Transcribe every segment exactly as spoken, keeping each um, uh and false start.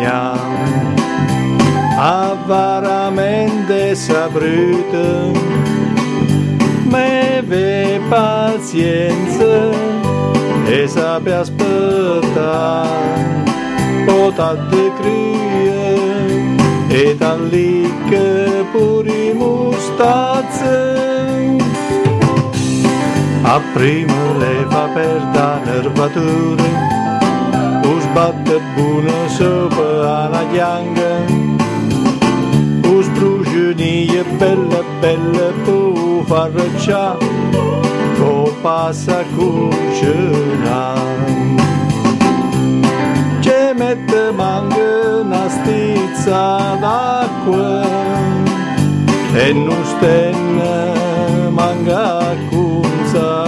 mia, ha veramente saputo, me ve pazienza e sape aspettare, potate crie e talli che pure mustazze. A prima le fa perda nervature, us batte buona sopra la chianga, us brucioni belle belle pu farcia, co passa cucina. Ci mette manca una stizza d'acqua e non stenne manca cunza.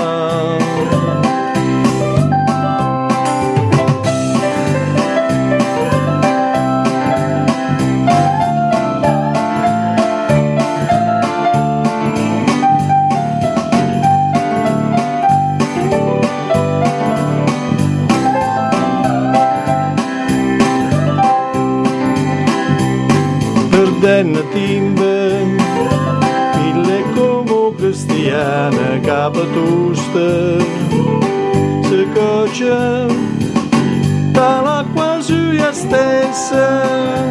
Perdenne timbe, pille come cristiana capatusta, se coce dall'acqua sua stessa.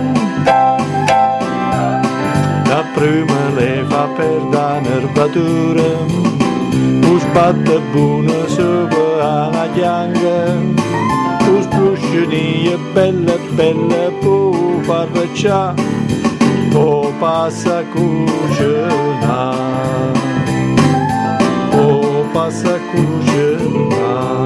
La prima le fa perdere nervatura, us batte buona sopra la chianga, us bruscioni belle belle pu farcia, o passa cucina, o passa cucina.